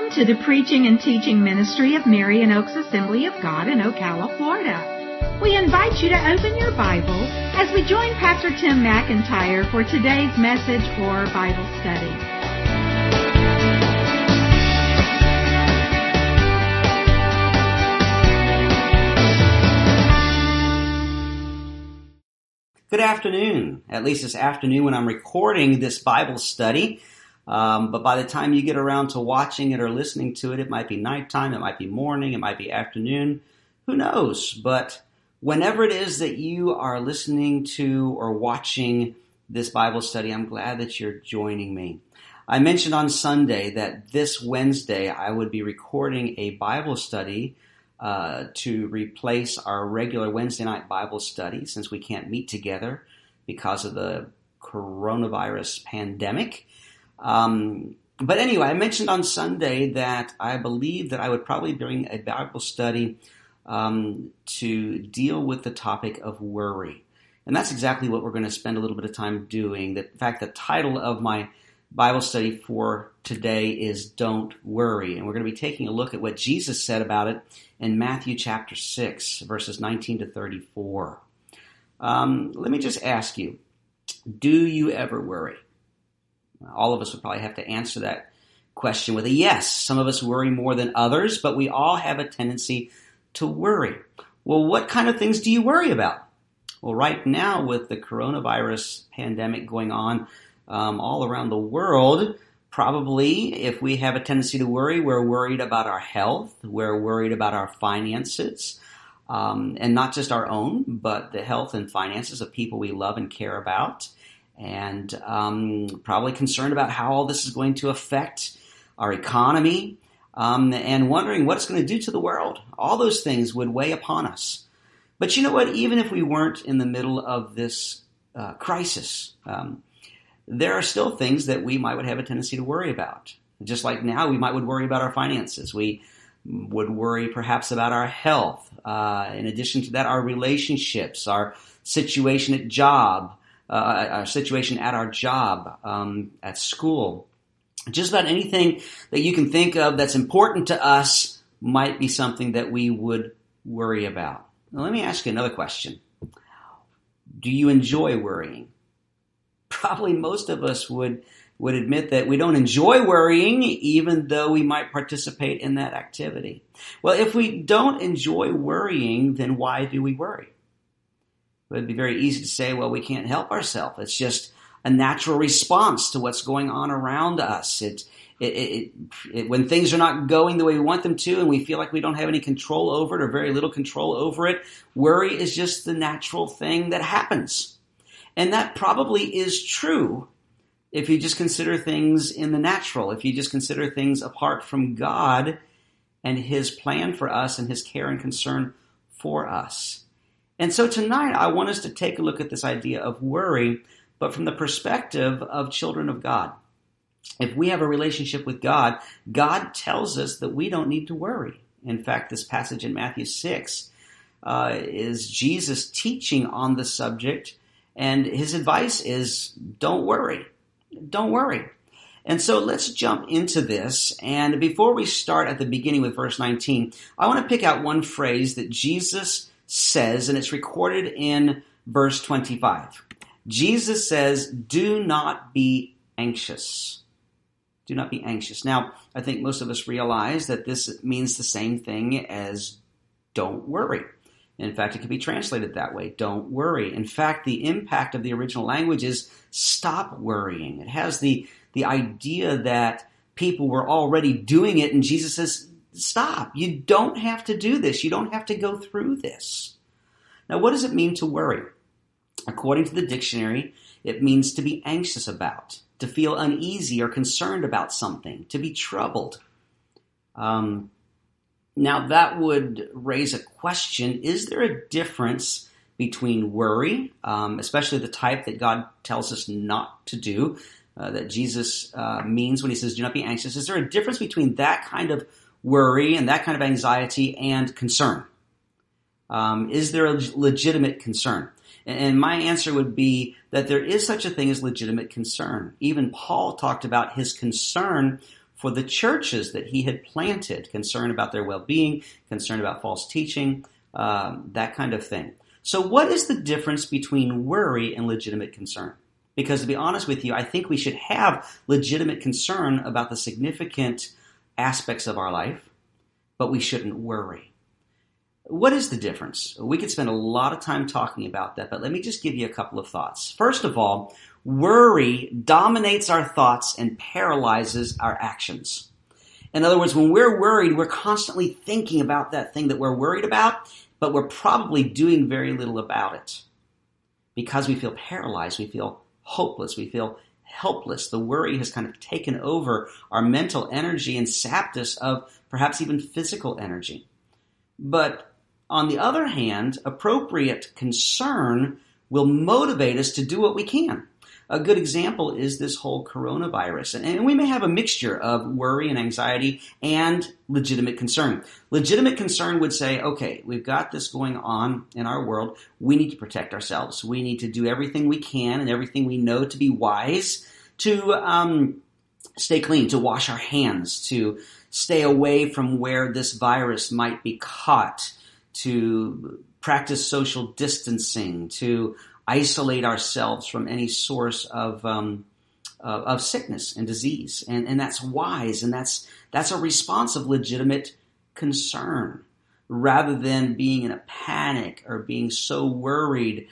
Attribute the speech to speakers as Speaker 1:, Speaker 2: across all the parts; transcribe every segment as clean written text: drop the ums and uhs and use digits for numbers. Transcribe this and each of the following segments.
Speaker 1: Welcome to the preaching and teaching ministry of Marion Oaks Assembly of God in Ocala, Florida. We invite you to open your Bible as we join Pastor Tim McIntyre for today's message or Bible study.
Speaker 2: Good afternoon. At least this afternoon when I'm recording this Bible study. But by the time you get around to watching it or listening to it, it might be nighttime, it might be morning, it might be afternoon. Who knows? But whenever it is that you are listening to or watching this Bible study, I'm glad that you're joining me. I mentioned on Sunday that this Wednesday I would be recording a Bible study to replace our regular Wednesday night Bible study since we can't meet together because of the coronavirus pandemic. But anyway, I mentioned on Sunday that I believe that I would probably bring a Bible study to deal with the topic of worry. And that's exactly what we're going to spend a little bit of time doing. In fact, the title of my Bible study for today is Don't Worry. And we're going to be taking a look at what Jesus said about it in Matthew chapter 6, verses 19 to 34. Let me just ask you, do you ever worry? All of us would probably have to answer that question with a yes. Some of us worry more than others, but we all have a tendency to worry. Well, what kind of things do you worry about? Well, right now with the coronavirus pandemic going on all around the world, probably if we have a tendency to worry, we're worried about our health, we're worried about our finances, and not just our own, but the health and finances of people we love and care about. And probably concerned about how all this is going to affect our economy, and wondering what it's going to do to the world. All those things would weigh upon us. But you know what? Even if we weren't in the middle of this crisis, there are still things that we might would have a tendency to worry about. Just like now, we would worry about our finances. We would worry perhaps about our health. In addition to that, our relationships, our situation at job. Our situation at our job, at school. Just about anything that you can think of that's important to us might be something that we would worry about. Now, let me ask you another question. Do you enjoy worrying? Probably most of us would admit that we don't enjoy worrying, even though we might participate in that activity. Well, if we don't enjoy worrying, then why do we worry? It would be very easy to say, well, we can't help ourselves. It's just a natural response to what's going on around us. When things are not going the way we want them to and we feel like we don't have any control over it or very little control over it, worry is just the natural thing that happens. And that probably is true if you just consider things in the natural, if you just consider things apart from God and His plan for us and His care and concern for us. And so tonight, I want us to take a look at this idea of worry, but from the perspective of children of God. If we have a relationship with God, God tells us that we don't need to worry. In fact, this passage in Matthew 6 is Jesus teaching on the subject, and His advice is, don't worry. Don't worry. And so let's jump into this. And before we start at the beginning with verse 19, I want to pick out one phrase that Jesus says, and it's recorded in verse 25. Jesus says, do not be anxious. Do not be anxious. Now, I think most of us realize that this means the same thing as don't worry. In fact, it can be translated that way, don't worry. In fact, the impact of the original language is stop worrying. It has the idea that people were already doing it, and Jesus says, stop. You don't have to do this. You don't have to go through this. Now, what does it mean to worry? According to the dictionary, it means to be anxious about, to feel uneasy or concerned about something, to be troubled. Now, that would raise a question. Is there a difference between worry, especially the type that God tells us not to do, that Jesus means when He says, do not be anxious? Is there a difference between that kind of worry and that kind of anxiety and concern? Is there a legitimate concern? And my answer would be that there is such a thing as legitimate concern. Even Paul talked about his concern for the churches that he had planted, concern about their well-being, concern about false teaching, that kind of thing. So what is the difference between worry and legitimate concern? Because to be honest with you, I think we should have legitimate concern about the significant aspects of our life, but we shouldn't worry. What is the difference? We could spend a lot of time talking about that, but let me just give you a couple of thoughts. First of all, worry dominates our thoughts and paralyzes our actions. In other words, when we're worried, we're constantly thinking about that thing that we're worried about, but we're probably doing very little about it. Because we feel paralyzed, we feel hopeless, we feel helpless. The worry has kind of taken over our mental energy and sapped us of perhaps even physical energy. But on the other hand, appropriate concern will motivate us to do what we can. A good example is this whole coronavirus. And we may have a mixture of worry and anxiety and legitimate concern. Legitimate concern would say, okay, we've got this going on in our world. We need to protect ourselves. We need to do everything we can and everything we know to be wise to stay clean, to wash our hands, to stay away from where this virus might be caught, to practice social distancing, to isolate ourselves from any source of sickness and disease, and that's wise, and that's a response of legitimate concern, rather than being in a panic or being so worried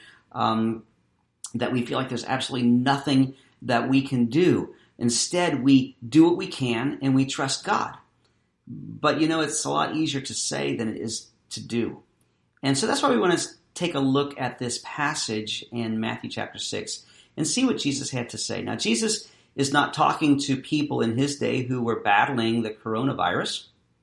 Speaker 2: that we feel like there's absolutely nothing that we can do. Instead, we do what we can and we trust God. But it's a lot easier to say than it is to do, and so that's why we want to take a look at this passage in Matthew chapter 6 and see what Jesus had to say. Now, Jesus is not talking to people in his day who were battling the coronavirus.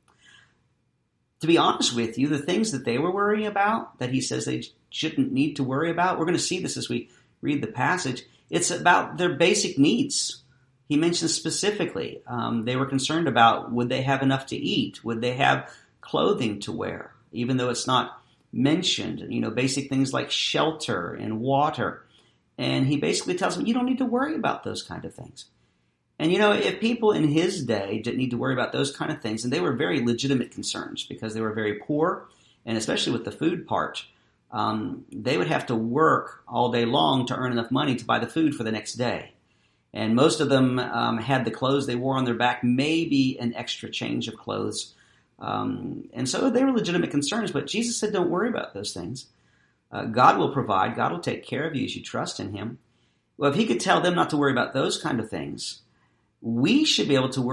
Speaker 2: To be honest with you, the things that they were worrying about, that he says they shouldn't need to worry about, we're going to see this as we read the passage. It's about their basic needs. He mentions specifically, they were concerned about, would they have enough to eat? Would they have clothing to wear? Even though it's not mentioned, basic things like shelter and water. And he basically tells them, you don't need to worry about those kind of things. And if people in his day didn't need to worry about those kind of things, and they were very legitimate concerns because they were very poor, and especially with the food part, they would have to work all day long to earn enough money to buy the food for the next day. And most of them had the clothes they wore on their back, maybe an extra change of clothes. And so they were legitimate concerns, but Jesus said, don't worry about those things. God will provide. God will take care of you as you trust in him. Well, if he could tell them not to worry about those kind of things, we should be able to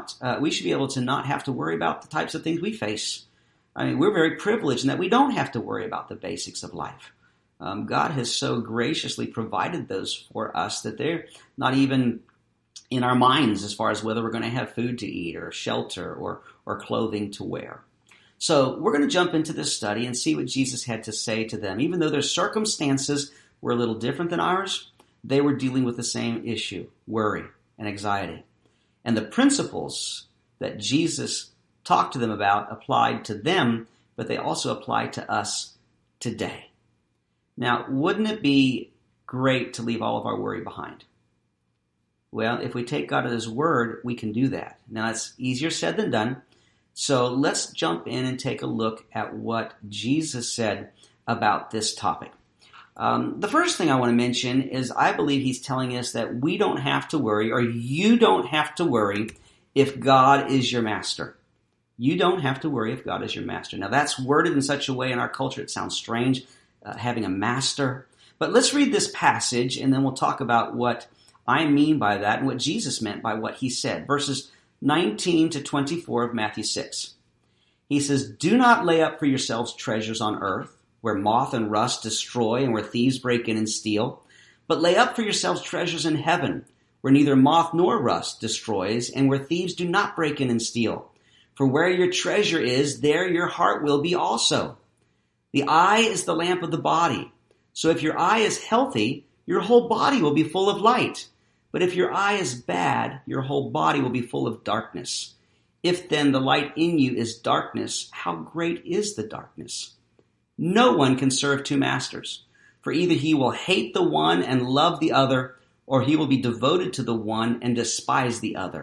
Speaker 2: not have to worry about the types of things we face. I mean, we're very privileged in that we don't have to worry about the basics of life. God has so graciously provided those for us that they're not even in our minds as far as whether we're going to have food to eat or shelter or clothing to wear. So we're going to jump into this study and see what Jesus had to say to them. Even though their circumstances were a little different than ours, they were dealing with the same issue, worry and anxiety. And the principles that Jesus talked to them about applied to them, but they also apply to us today. Now, wouldn't it be great to leave all of our worry behind? Well, if we take God at his word, we can do that. Now, it's easier said than done. So let's jump in and take a look at what Jesus said about this topic. The first thing I want to mention is I believe he's telling us that we don't have to worry, or you don't have to worry if God is your master. You don't have to worry if God is your master. Now, that's worded in such a way in our culture it sounds strange, having a master. But let's read this passage, and then we'll talk about what I mean by that and what Jesus meant by what he said. Verses 19 to 24 of Matthew 6. He says, do not lay up for yourselves treasures on earth, where moth and rust destroy and where thieves break in and steal. But lay up for yourselves treasures in heaven, where neither moth nor rust destroys and where thieves do not break in and steal. For where your treasure is, there your heart will be also. The eye is the lamp of the body. So if your eye is healthy, your whole body will be full of light. But if your eye is bad, your whole body will be full of darkness. If then the light in you is darkness, how great is the darkness? No one can serve two masters, for either he will hate the one and love the other, or he will be devoted to the one and despise the other.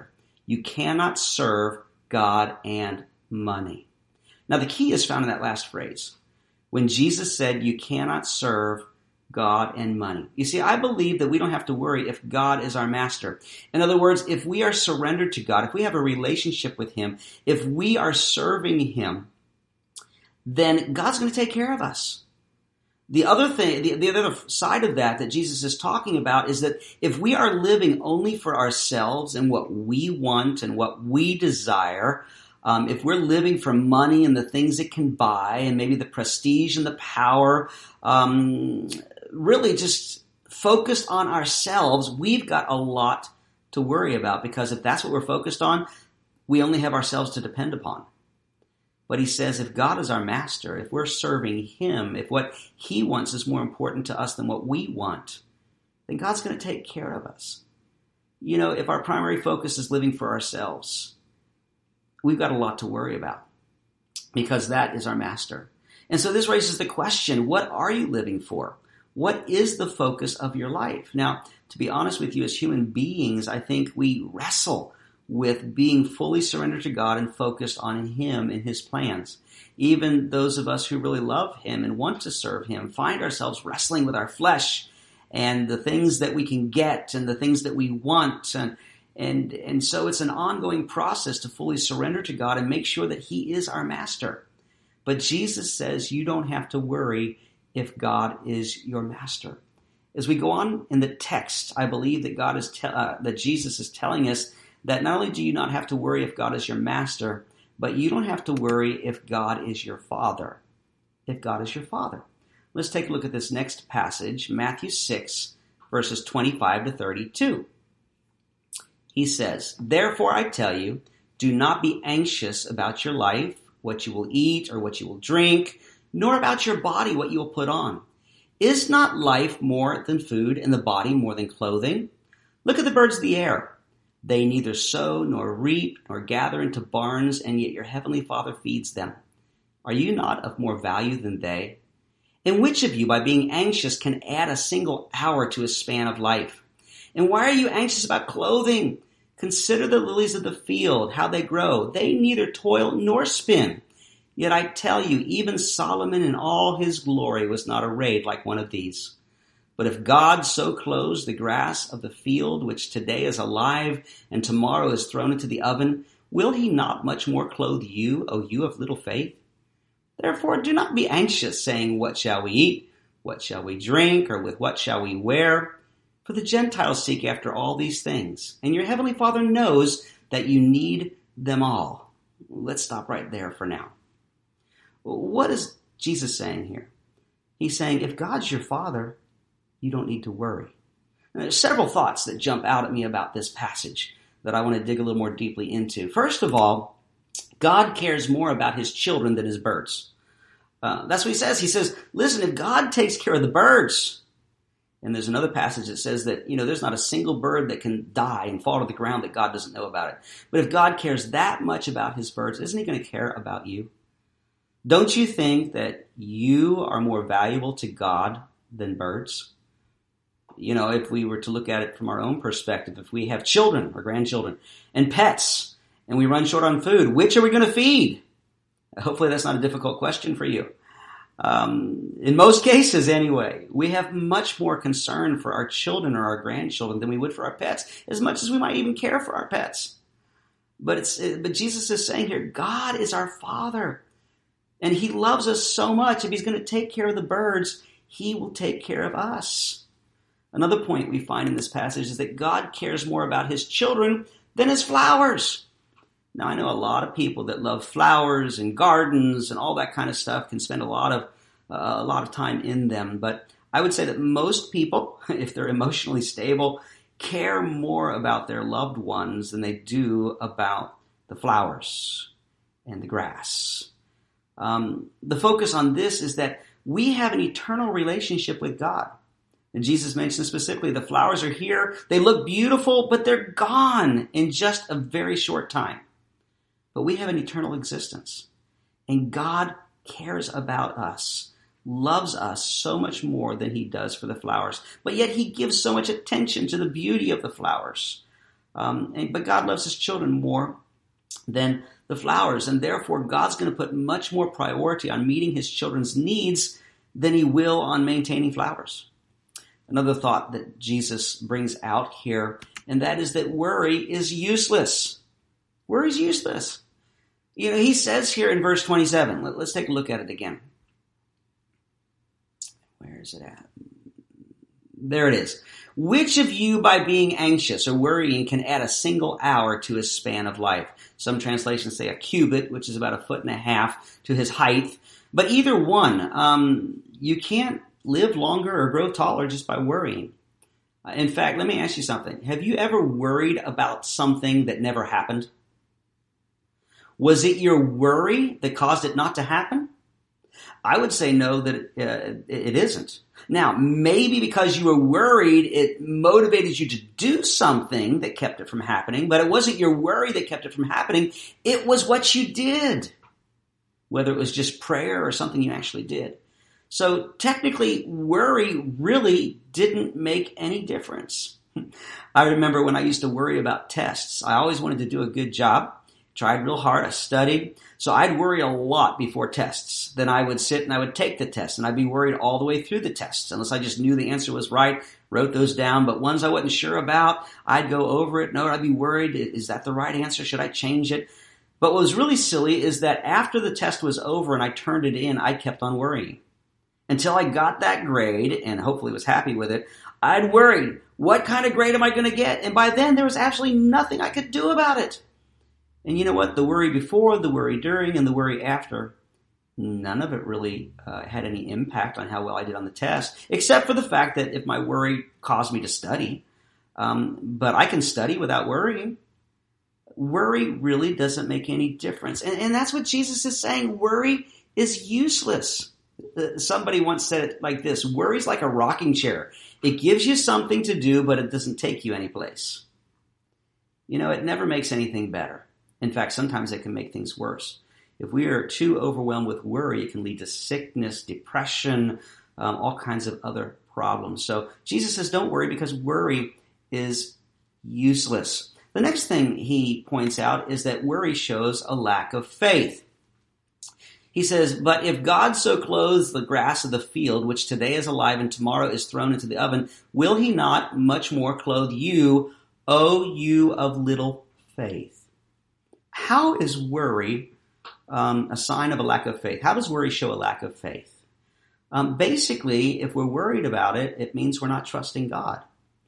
Speaker 2: You cannot serve God and money. Now, the key is found in that last phrase. When Jesus said, you cannot serve God and money. You see, I believe that we don't have to worry if God is our master. In other words, if we are surrendered to God, if we have a relationship with Him, if we are serving Him, then God's going to take care of us. The other thing, the other side of that Jesus is talking about is that if we are living only for ourselves and what we want and what we desire, if we're living for money and the things it can buy and maybe the prestige and the power, really just focused on ourselves, we've got a lot to worry about, because if that's what we're focused on, we only have ourselves to depend upon. But he says if God is our master, if we're serving Him, if what He wants is more important to us than what we want, then God's going to take care of us. You know, if our primary focus is living for ourselves, we've got a lot to worry about, because that is our master. And so this raises the question, what are you living for? What is the focus of your life? Now, to be honest with you, as human beings, I think we wrestle with being fully surrendered to God and focused on Him and His plans. Even those of us who really love Him and want to serve Him find ourselves wrestling with our flesh and the things that we can get and the things that we want. And so it's an ongoing process to fully surrender to God and make sure that He is our master. But Jesus says you don't have to worry if God is your master. As we go on in the text, I believe that that Jesus is telling us that not only do you not have to worry if God is your master, but you don't have to worry if God is your father. If God is your father. Let's take a look at this next passage, Matthew 6, verses 25 to 32. He says, therefore I tell you, do not be anxious about your life, what you will eat or what you will drink, nor about your body, what you will put on. Is not life more than food, and the body more than clothing? Look at the birds of the air. They neither sow nor reap nor gather into barns, and yet your heavenly Father feeds them. Are you not of more value than they? And which of you, by being anxious, can add a single hour to his span of life? And why are you anxious about clothing? Consider the lilies of the field, how they grow. They neither toil nor spin. Yet I tell you, even Solomon in all his glory was not arrayed like one of these. But if God so clothes the grass of the field, which today is alive and tomorrow is thrown into the oven, will He not much more clothe you, O you of little faith? Therefore do not be anxious, saying, what shall we eat? What shall we drink? Or with what shall we wear? For the Gentiles seek after all these things, and your heavenly Father knows that you need them all. Let's stop right there for now. What is Jesus saying here? He's saying, if God's your Father, you don't need to worry. Now, there's several thoughts that jump out at me about this passage that I want to dig a little more deeply into. First of all, God cares more about His children than His birds. That's what He says. He says, listen, if God takes care of the birds, and there's another passage that says that, there's not a single bird that can die and fall to the ground that God doesn't know about it. But if God cares that much about His birds, isn't He going to care about you? Don't you think that you are more valuable to God than birds? If we were to look at it from our own perspective, if we have children or grandchildren and pets and we run short on food, which are we going to feed? Hopefully that's not a difficult question for you. In most cases anyway, we have much more concern for our children or our grandchildren than we would for our pets, as much as we might even care for our pets. But Jesus is saying here, God is our Father, and He loves us so much. If He's going to take care of the birds, He will take care of us. Another point we find in this passage is that God cares more about His children than His flowers. Now, I know a lot of people that love flowers and gardens and all that kind of stuff, can spend a lot of time in them. But I would say that most people, if they're emotionally stable, care more about their loved ones than they do about the flowers and the grass. The focus on this is that we have an eternal relationship with God. And Jesus mentioned specifically, the flowers are here, they look beautiful, but they're gone in just a very short time. But we have an eternal existence. And God cares about us, loves us so much more than He does for the flowers. But yet He gives so much attention to the beauty of the flowers. But God loves his children more than the flowers, and therefore God's going to put much more priority on meeting his children's needs than he will on maintaining flowers. Another thought that Jesus brings out here, and that is that worry is useless. Worry is useless. He says here in verse 27, let's take a look at it again. Where is it at? There it is. Which of you, by being anxious or worrying, can add a single hour to his span of life? Some translations say a cubit, which is about 1.5 feet to his height. But either one, you can't live longer or grow taller just by worrying. In fact, let me ask you something. Have you ever worried about something that never happened? Was it your worry that caused it not to happen? I would say no, that it isn't. Now, maybe because you were worried, it motivated you to do something that kept it from happening, but it wasn't your worry that kept it from happening. It was what you did, whether it was just prayer or something you actually did. So technically, worry really didn't make any difference. I remember when I used to worry about tests. I always wanted to do a good job. Tried real hard. I studied. So I'd worry a lot before tests. Then I would sit and I would take the test, and I'd be worried all the way through the tests unless I just knew the answer was right, wrote those down. But ones I wasn't sure about, I'd go over it. No, I'd be worried. Is that the right answer? Should I change it? But what was really silly is that after the test was over and I turned it in, I kept on worrying. Until I got that grade and hopefully was happy with it, I'd worried, what kind of grade am I going to get? And by then there was absolutely nothing I could do about it. And you know what? The worry before, the worry during, and the worry after, none of it really had any impact on how well I did on the test, except for the fact that if my worry caused me to study. But I can study without worrying. Worry really doesn't make any difference. And that's what Jesus is saying. Worry is useless. Somebody once said it like this: worry's like a rocking chair. It gives you something to do, but it doesn't take you anyplace. It never makes anything better. In fact, sometimes it can make things worse. If we are too overwhelmed with worry, it can lead to sickness, depression, all kinds of other problems. So Jesus says don't worry, because worry is useless. The next thing he points out is that worry shows a lack of faith. He says, but if God so clothes the grass of the field, which today is alive and tomorrow is thrown into the oven, will he not much more clothe you, O you of little faith? How is worry a sign of a lack of faith? How does worry show a lack of faith? Basically, if we're worried about it, it means we're not trusting God.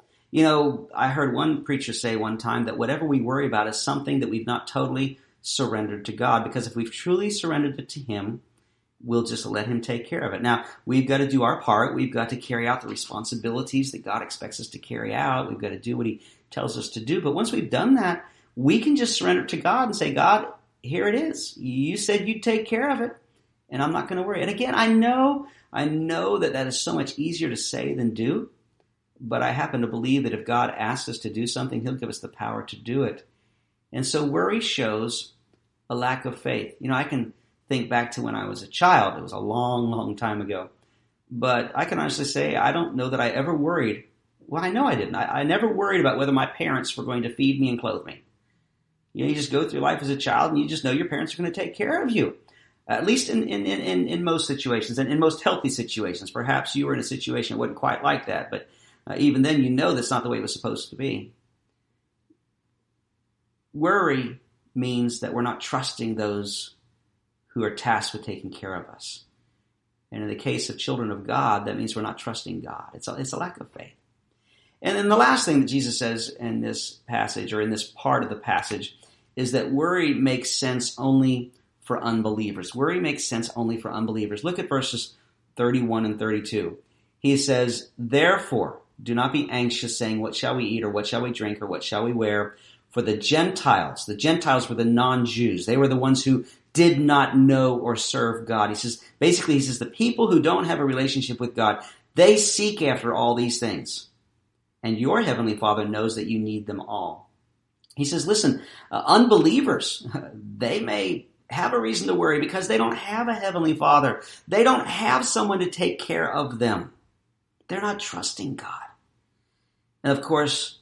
Speaker 2: I heard one preacher say one time that whatever we worry about is something that we've not totally surrendered to God, because if we've truly surrendered it to him, we'll just let him take care of it. Now, we've got to do our part. We've got to carry out the responsibilities that God expects us to carry out. We've got to do what he tells us to do. But once we've done that, we can just surrender it to God and say, God, here it is. You said you'd take care of it, and I'm not going to worry. And again, I know that is so much easier to say than do, but I happen to believe that if God asks us to do something, he'll give us the power to do it. And so worry shows a lack of faith. I can think back to when I was a child. It was a long, long time ago. But I can honestly say I don't know that I ever worried. Well, I know I didn't. I never worried about whether my parents were going to feed me and clothe me. You just go through life as a child and you just know your parents are going to take care of you. At least in most situations, and in most healthy situations. Perhaps you were in a situation that wasn't quite like that, but even then that's not the way it was supposed to be. Worry means that we're not trusting those who are tasked with taking care of us. And in the case of children of God, that means we're not trusting God. It's a lack of faith. And then the last thing that Jesus says in this passage, or in this part of the passage, is that worry makes sense only for unbelievers. Worry makes sense only for unbelievers. Look at verses 31 and 32. He says, therefore, do not be anxious, saying, what shall we eat, or what shall we drink, or what shall we wear? For the Gentiles were the non-Jews. They were the ones who did not know or serve God. He says, the people who don't have a relationship with God, they seek after all these things. And your heavenly Father knows that you need them all. He says, listen, unbelievers, they may have a reason to worry because they don't have a heavenly Father. They don't have someone to take care of them. They're not trusting God. And of course,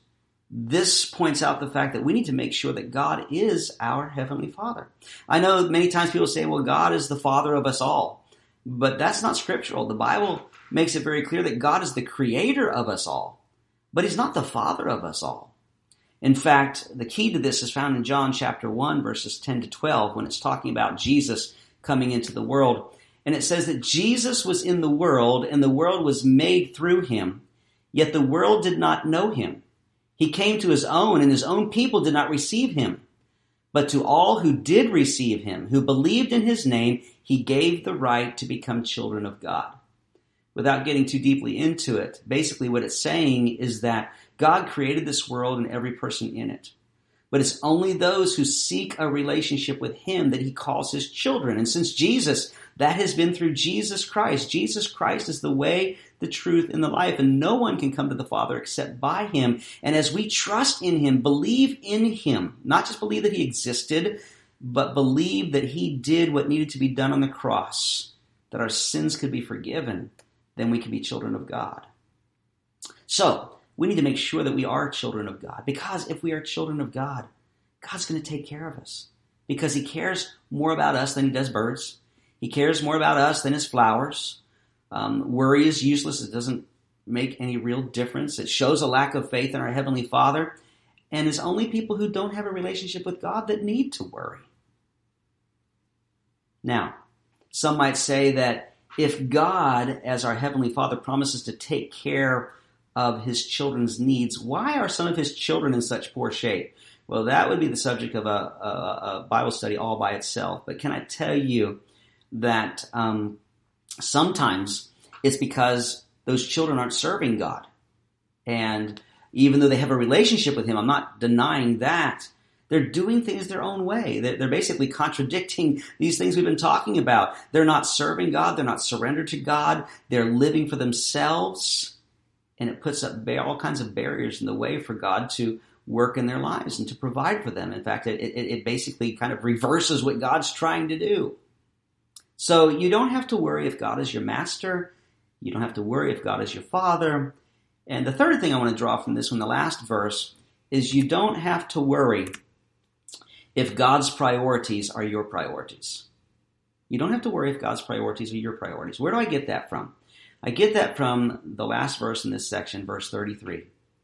Speaker 2: this points out the fact that we need to make sure that God is our Heavenly Father. I know many times people say, well, God is the Father of us all. But that's not scriptural. The Bible makes it very clear that God is the creator of us all, but he's not the Father of us all. In fact, the key to this is found in John chapter 1, verses 10 to 12, when it's talking about Jesus coming into the world. And it says that Jesus was in the world, and the world was made through him, yet the world did not know him. He came to his own, and his own people did not receive him. But to all who did receive him, who believed in his name, he gave the right to become children of God. Without getting too deeply into it, basically what it's saying is that God created this world and every person in it. But it's only those who seek a relationship with him that he calls his children. And since Jesus, that has been through Jesus Christ. Jesus Christ is the way, the truth, and the life. And no one can come to the Father except by him. And as we trust in him, believe in him, not just believe that he existed, but believe that he did what needed to be done on the cross, that our sins could be forgiven, then we can be children of God. So, we need to make sure that we are children of God, because if we are children of God, God's going to take care of us, because he cares more about us than he does birds. He cares more about us than his flowers. Worry is useless. It doesn't make any real difference. It shows a lack of faith in our Heavenly Father, and it's only people who don't have a relationship with God that need to worry. Now, some might say that if God, as our Heavenly Father, promises to take care of his children's needs, why are some of his children in such poor shape? Well, that would be the subject of a Bible study all by itself. But can I tell you that sometimes it's because those children aren't serving God. And even though they have a relationship with him, I'm not denying that, they're doing things their own way. They're basically contradicting these things we've been talking about. They're not serving God. They're not surrendered to God. They're living for themselves. And it puts up all kinds of barriers in the way for God to work in their lives and to provide for them. In fact, it basically kind of reverses what God's trying to do. So you don't have to worry if God is your master. You don't have to worry if God is your father. And the third thing I want to draw from this one, the last verse, is you don't have to worry if God's priorities are your priorities. You don't have to worry if God's priorities are your priorities. Where do I get that from? I get that from the last verse in this section, verse 33.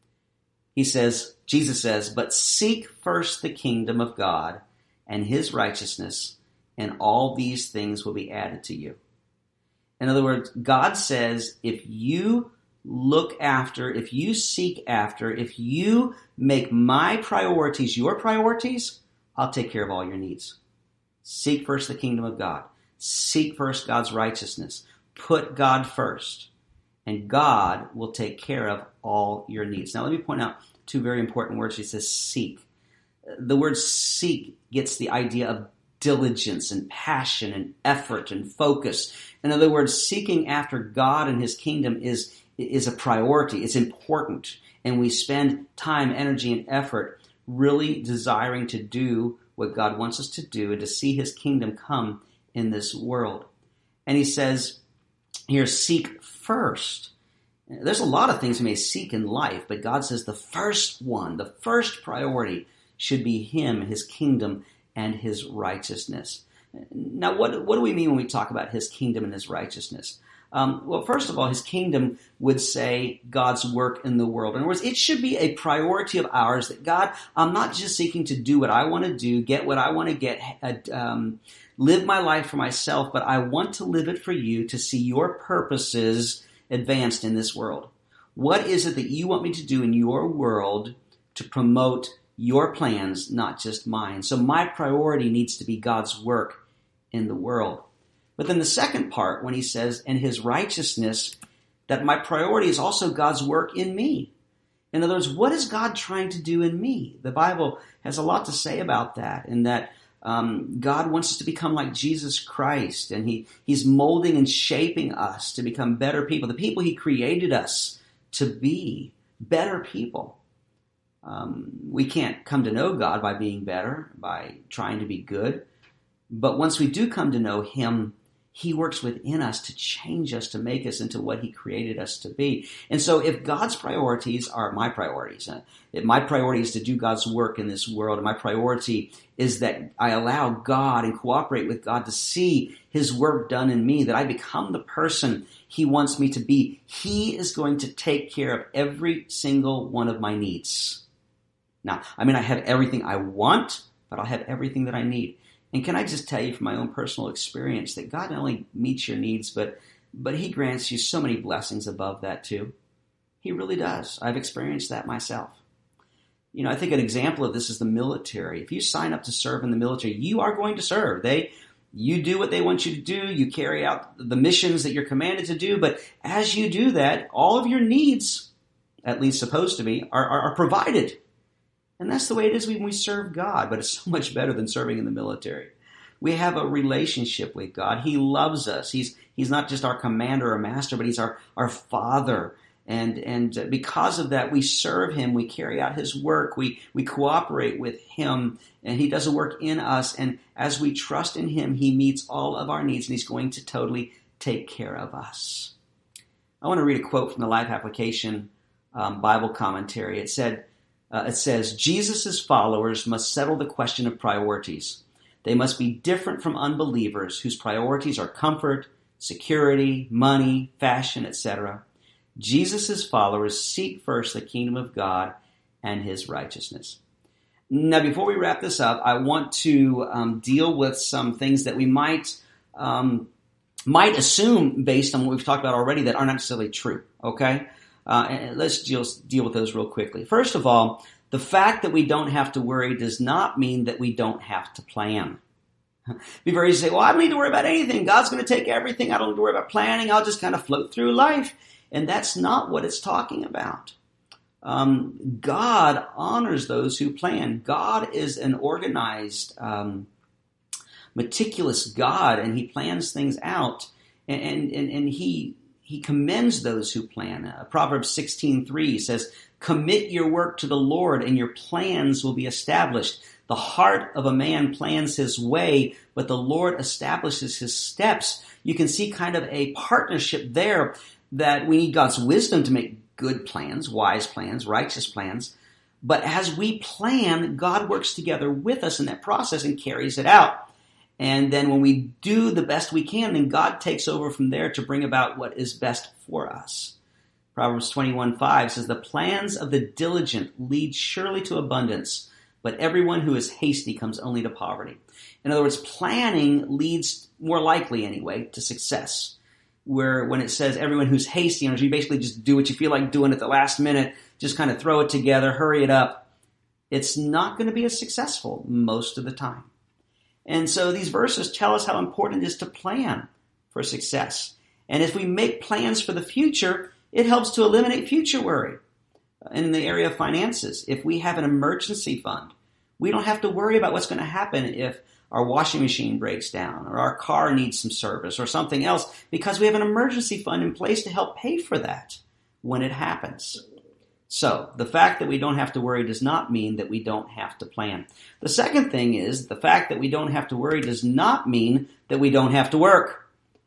Speaker 2: Jesus says, "But seek first the kingdom of God and his righteousness, and all these things will be added to you." In other words, God says, if you look after, if you seek after, if you make my priorities your priorities, I'll take care of all your needs. Seek first the kingdom of God. Seek first God's righteousness. Put God first, and God will take care of all your needs. Now, let me point out two very important words. He says seek. The word seek gets the idea of diligence and passion and effort and focus. In other words, seeking after God and his kingdom is a priority. It's important. And we spend time, energy, and effort really desiring to do what God wants us to do and to see his kingdom come in this world. And he says here, seek first. There's a lot of things we may seek in life, but God says the first one, the first priority should be him, his kingdom, and his righteousness. Now, what do we mean when we talk about his kingdom and his righteousness? Well, first of all, his kingdom would say God's work in the world. In other words, it should be a priority of ours that God, I'm not just seeking to do what I want to do, get what I want to get, live my life for myself, but I want to live it for you to see your purposes advanced in this world. What is it that you want me to do in your world to promote your plans, not just mine? So my priority needs to be God's work in the world. But then the second part, when he says, and his righteousness, that my priority is also God's work in me. In other words, what is God trying to do in me? The Bible has a lot to say about that, in that God wants us to become like Jesus Christ, and he's molding and shaping us to become better people, the people he created us to be, better people. We can't come to know God by being better, by trying to be good. But once we do come to know him He works within us to change us, to make us into what he created us to be. And so if God's priorities are my priorities, if my priority is to do God's work in this world, and my priority is that I allow God and cooperate with God to see his work done in me, that I become the person he wants me to be, he is going to take care of every single one of my needs. Now, I may not have everything I want, but I'll have everything that I need. And can I just tell you from my own personal experience that God not only meets your needs, but he grants you so many blessings above that too. He really does. I've experienced that myself. You know, I think an example of this is the military. If you sign up to serve in the military, you are going to serve. You do what they want you to do. You carry out the missions that you're commanded to do. But as you do that, all of your needs, at least supposed to be, are provided. And that's the way it is when we serve God, but it's so much better than serving in the military. We have a relationship with God. He loves us. He's not just our commander or master, but he's our Father. And because of that, we serve him. We carry out his work. We cooperate with him, and he does a work in us. And as we trust in him, he meets all of our needs, and he's going to totally take care of us. I want to read a quote from the Life Application Bible commentary. It says, Jesus' followers must settle the question of priorities. They must be different from unbelievers whose priorities are comfort, security, money, fashion, etc. Jesus' followers seek first the kingdom of God and his righteousness. Now, before we wrap this up, I want to deal with some things that we might assume based on what we've talked about already that aren't necessarily true, okay? And let's just deal with those real quickly. First of all, the fact that we don't have to worry does not mean that we don't have to plan. Be very easy to say, well, I don't need to worry about anything. God's going to take everything. I don't need to worry about planning. I'll just kind of float through life. And that's not what it's talking about. God honors those who plan. God is an organized, meticulous God, and he plans things out. And he commends those who plan. Proverbs 16:3 says, commit your work to the Lord and your plans will be established. The heart of a man plans his way, but the Lord establishes his steps. You can see kind of a partnership there that we need God's wisdom to make good plans, wise plans, righteous plans. But as we plan, God works together with us in that process and carries it out. And then when we do the best we can, then God takes over from there to bring about what is best for us. Proverbs 21:5 says, the plans of the diligent lead surely to abundance, but everyone who is hasty comes only to poverty. In other words, planning leads, more likely anyway, to success. Where when it says everyone who's hasty, you basically just do what you feel like doing at the last minute, just kind of throw it together, hurry it up. It's not going to be as successful most of the time. And so these verses tell us how important it is to plan for success. And if we make plans for the future, it helps to eliminate future worry. In the area of finances, if we have an emergency fund, we don't have to worry about what's going to happen if our washing machine breaks down or our car needs some service or something else, because we have an emergency fund in place to help pay for that when it happens. So the fact that we don't have to worry does not mean that we don't have to plan. The second thing is the fact that we don't have to worry does not mean that we don't have to work.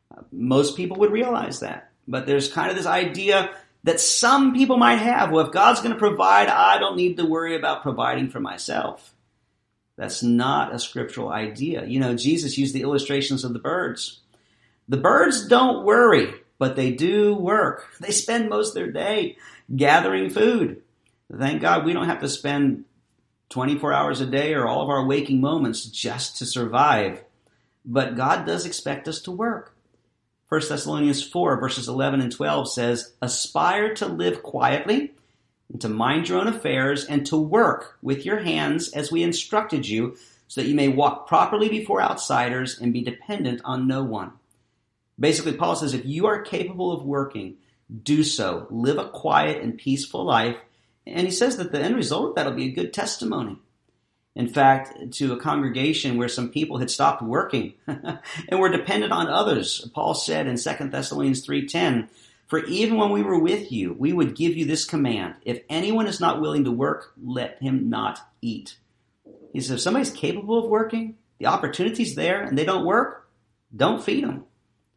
Speaker 2: Most people would realize that. But there's kind of this idea that some people might have. Well, if God's going to provide, I don't need to worry about providing for myself. That's not a scriptural idea. You know, Jesus used the illustrations of the birds. The birds don't worry, but they do work. They spend most of their day gathering food. Thank God we don't have to spend 24 hours a day or all of our waking moments just to survive. But God does expect us to work. 1 Thessalonians 4 verses 11 and 12 says, aspire to live quietly and to mind your own affairs and to work with your hands as we instructed you, so that you may walk properly before outsiders and be dependent on no one. Basically, Paul says if you are capable of working, do so. Live a quiet and peaceful life. And he says that the end result of that will be a good testimony. In fact, to a congregation where some people had stopped working and were dependent on others, Paul said in 2 Thessalonians 3:10, for even when we were with you, we would give you this command. If anyone is not willing to work, let him not eat. He says, if somebody's capable of working, the opportunity's there, and they don't work, don't feed them.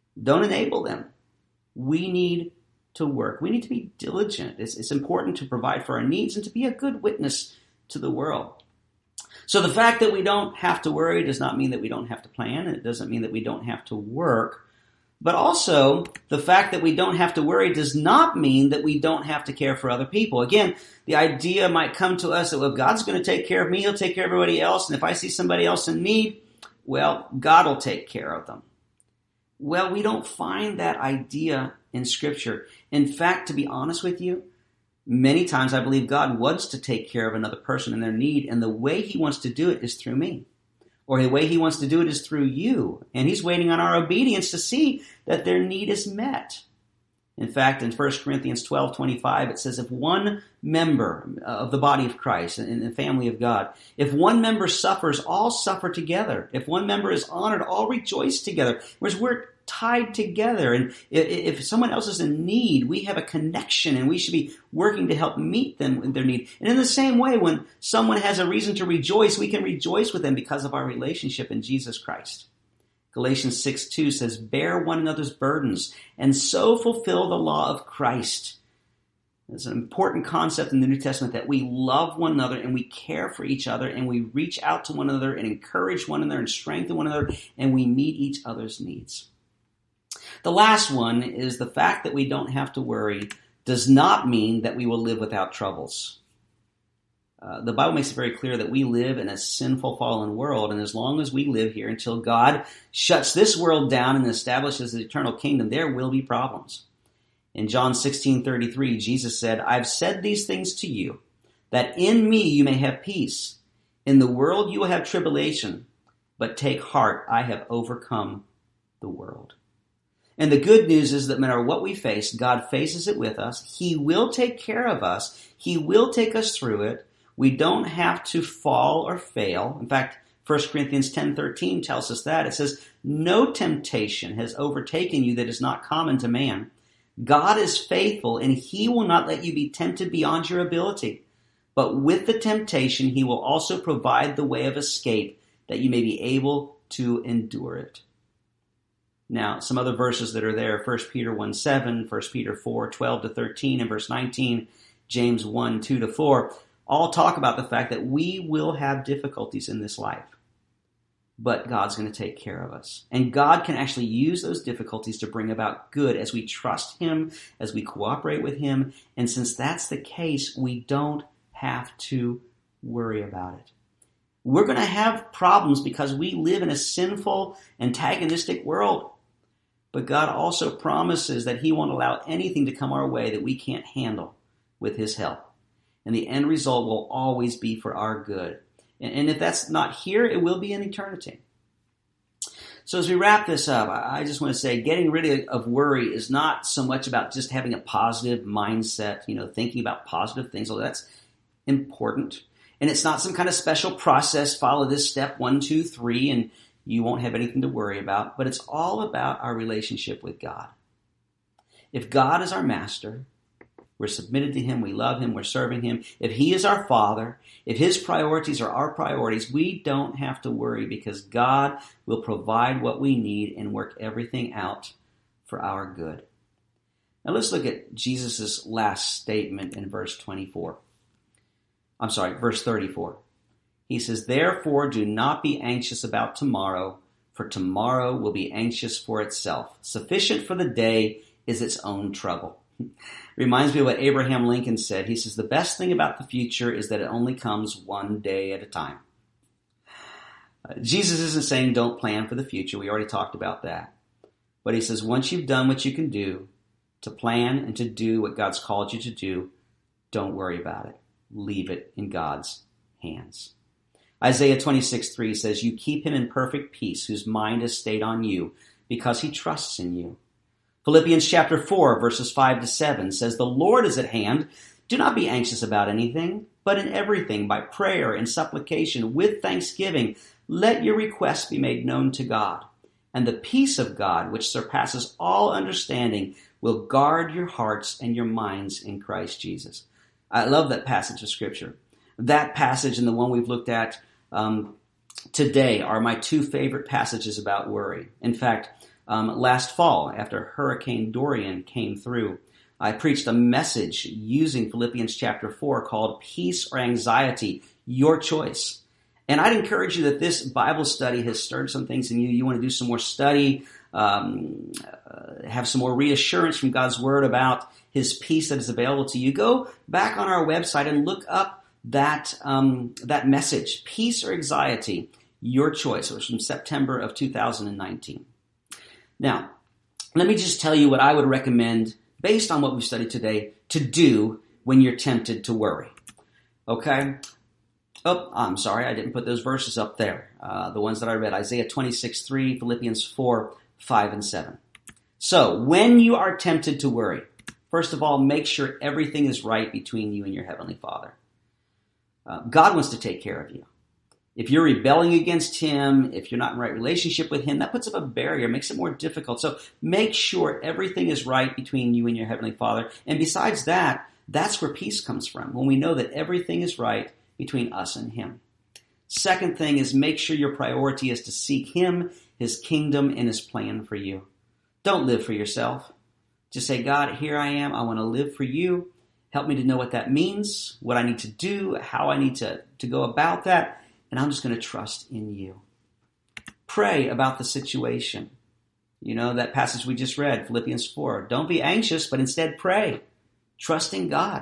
Speaker 2: Don't enable them. We need to work. We need to be diligent. It's important to provide for our needs and to be a good witness to the world. So the fact that we don't have to worry does not mean that we don't have to plan, and it doesn't mean that we don't have to work. But also, the fact that we don't have to worry does not mean that we don't have to care for other people. Again, the idea might come to us that, well, if God's going to take care of me, he'll take care of everybody else. And if I see somebody else in need, well, God will take care of them. Well, we don't find that idea in Scripture. In fact, to be honest with you, many times I believe God wants to take care of another person in their need, and the way he wants to do it is through me. Or the way he wants to do it is through you. And he's waiting on our obedience to see that their need is met. In fact, in 1 Corinthians 12:25, it says, if one member of the body of Christ and the family of God, if one member suffers, all suffer together. If one member is honored, all rejoice together. Whereas we're tied together. And if someone else is in need, we have a connection and we should be working to help meet them in their need. And in the same way, when someone has a reason to rejoice, we can rejoice with them because of our relationship in Jesus Christ. Galatians 6:2 says, bear one another's burdens and so fulfill the law of Christ. It's an important concept in the New Testament that we love one another and we care for each other and we reach out to one another and encourage one another and strengthen one another and we meet each other's needs. The last one is the fact that we don't have to worry does not mean that we will live without troubles. The Bible makes it very clear that we live in a sinful, fallen world, and as long as we live here until God shuts this world down and establishes the eternal kingdom, there will be problems. In John 16:33, Jesus said, I've said these things to you, that in me you may have peace. In the world you will have tribulation, but take heart, I have overcome the world. And the good news is that no matter what we face, God faces it with us. He will take care of us. He will take us through it. We don't have to fall or fail. In fact, 1 Corinthians 10:13 tells us that. It says, no temptation has overtaken you that is not common to man. God is faithful, and he will not let you be tempted beyond your ability. But with the temptation, he will also provide the way of escape that you may be able to endure it. Now, some other verses that are there, 1 Peter 1:7, 1 Peter 4:12-13, and verse 19, James 1:2-4, all talk about the fact that we will have difficulties in this life. But God's going to take care of us. And God can actually use those difficulties to bring about good as we trust him, as we cooperate with him. And since that's the case, we don't have to worry about it. We're going to have problems because we live in a sinful, antagonistic world. But God also promises that he won't allow anything to come our way that we can't handle with his help. And the end result will always be for our good. And if that's not here, it will be in eternity. So as we wrap this up, I just want to say getting rid of worry is not so much about just having a positive mindset, thinking about positive things. Although that's important. And it's not some kind of special process, follow this step 1, 2, 3, and you won't have anything to worry about. But it's all about our relationship with God. If God is our master, we're submitted to him, we love him, we're serving him. If he is our father, if his priorities are our priorities, we don't have to worry because God will provide what we need and work everything out for our good. Now let's look at Jesus' last statement in verse 34. Verse 34. He says, therefore do not be anxious about tomorrow, for tomorrow will be anxious for itself. Sufficient for the day is its own trouble. Reminds me of what Abraham Lincoln said. He says, the best thing about the future is that it only comes one day at a time. Jesus isn't saying don't plan for the future. We already talked about that. But he says, once you've done what you can do to plan and to do what God's called you to do, don't worry about it. Leave it in God's hands. Isaiah 26:3 says, you keep him in perfect peace, whose mind is stayed on you, because he trusts in you. Philippians chapter 4, verses 5-7 says, the Lord is at hand. Do not be anxious about anything, but in everything, by prayer and supplication, with thanksgiving, let your requests be made known to God. And the peace of God, which surpasses all understanding, will guard your hearts and your minds in Christ Jesus. I love that passage of Scripture. That passage and the one we've looked at today are my two favorite passages about worry. In fact, last fall after Hurricane Dorian came through. I preached a message using Philippians chapter 4 called Peace or Anxiety, Your Choice. And I'd encourage you that this Bible study has stirred some things in you. You want to do some more study, have some more reassurance from God's Word about His peace that is available to you. Go back on our website and look up that message, Peace or Anxiety, Your Choice. It was from September of 2019. Now, let me just tell you what I would recommend, based on what we've studied today, to do when you're tempted to worry. Okay? Oh, I'm sorry, I didn't put those verses up there. The ones that I read, Isaiah 26:3, Philippians 4:5 and 7. So, when you are tempted to worry, first of all, make sure everything is right between you and your Heavenly Father. God wants to take care of you. If you're rebelling against Him, if you're not in the right relationship with Him, that puts up a barrier, makes it more difficult. So make sure everything is right between you and your Heavenly Father. And besides that, that's where peace comes from, when we know that everything is right between us and Him. Second thing is make sure your priority is to seek Him, His kingdom, and His plan for you. Don't live for yourself. Just say, God, here I am. I want to live for you. Help me to know what that means, what I need to do, how I need to go about that. And I'm just going to trust in you. Pray about the situation. You know, that passage we just read, Philippians 4. Don't be anxious, but instead pray. Trust in God.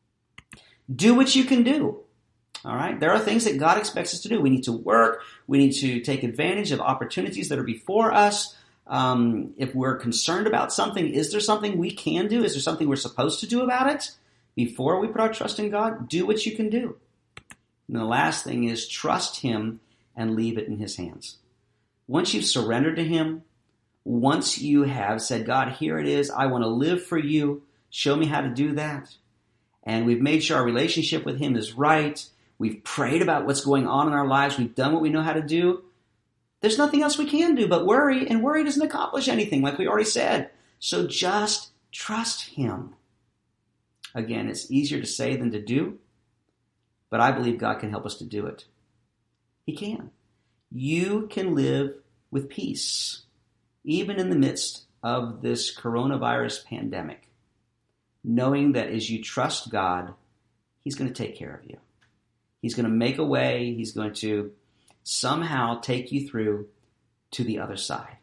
Speaker 2: Do what you can do. All right? There are things that God expects us to do. We need to work. We need to take advantage of opportunities that are before us. If we're concerned about something, is there something we can do? Is there something we're supposed to do about it? Before we put our trust in God, do what you can do. And the last thing is trust Him and leave it in His hands. Once you've surrendered to Him, once you have said, God, here it is, I want to live for you, show me how to do that. And we've made sure our relationship with Him is right. We've prayed about what's going on in our lives. We've done what we know how to do. There's nothing else we can do but worry, and worry doesn't accomplish anything, like we already said. So just trust Him. Again, it's easier to say than to do, but I believe God can help us to do it. He can. You can live with peace, even in the midst of this coronavirus pandemic, knowing that as you trust God, He's going to take care of you. He's going to make a way. He's going to somehow take you through to the other side.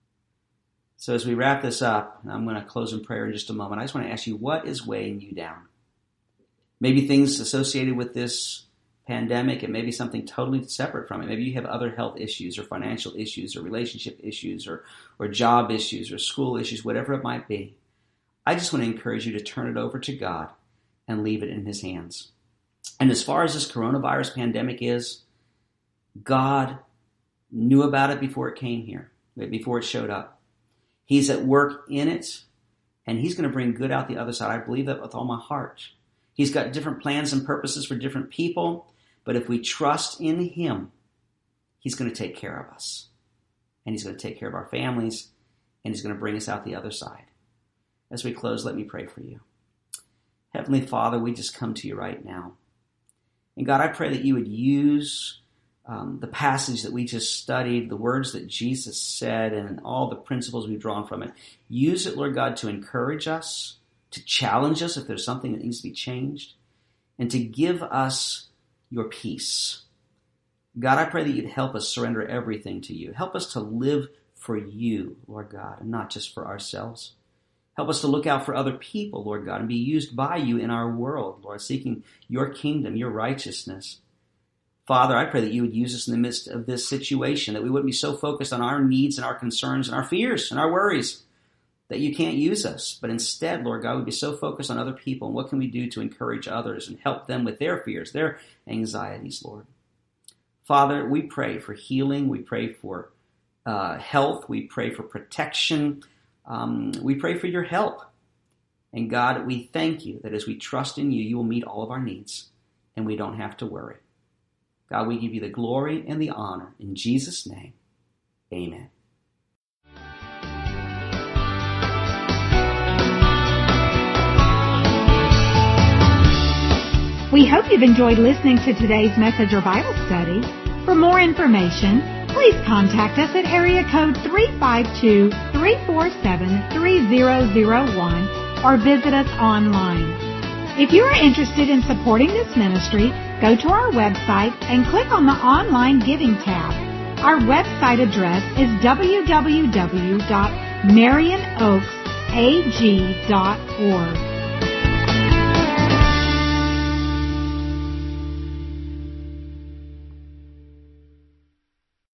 Speaker 2: So as we wrap this up, and I'm going to close in prayer in just a moment, I just want to ask you, what is weighing you down? Maybe things associated with this pandemic, and maybe something totally separate from it. Maybe you have other health issues or financial issues or relationship issues or job issues or school issues, whatever it might be. I just want to encourage you to turn it over to God and leave it in His hands. And as far as this coronavirus pandemic is, God knew about it before it came here, before it showed up. He's at work in it, and He's going to bring good out the other side. I believe that with all my heart. He's got different plans and purposes for different people, but if we trust in Him, He's going to take care of us. And He's going to take care of our families, and He's going to bring us out the other side. As we close, let me pray for you. Heavenly Father, we just come to you right now. And God, I pray that you would use the passage that we just studied, the words that Jesus said, and all the principles we've drawn from it. Use it, Lord God, to encourage us, to challenge us if there's something that needs to be changed, and to give us your peace. God, I pray that you'd help us surrender everything to you. Help us to live for you, Lord God, and not just for ourselves. Help us to look out for other people, Lord God, and be used by you in our world, Lord, seeking your kingdom, your righteousness. Father, I pray that you would use us in the midst of this situation, that we wouldn't be so focused on our needs and our concerns and our fears and our worries that you can't use us. But instead, Lord God, we'd be so focused on other people and what can we do to encourage others and help them with their fears, their anxieties, Lord. Father, we pray for healing. We pray for health. We pray for protection. We pray for your help. And God, we thank you that as we trust in you, you will meet all of our needs and we don't have to worry. God, we give you the glory and the honor. In Jesus' name, amen.
Speaker 1: We hope you've enjoyed listening to today's message or Bible study. For more information, please contact us at area code 352-347-3001 or visit us online. If you are interested in supporting this ministry, go to our website and click on the Online Giving tab. Our website address is www.marionoaksag.org.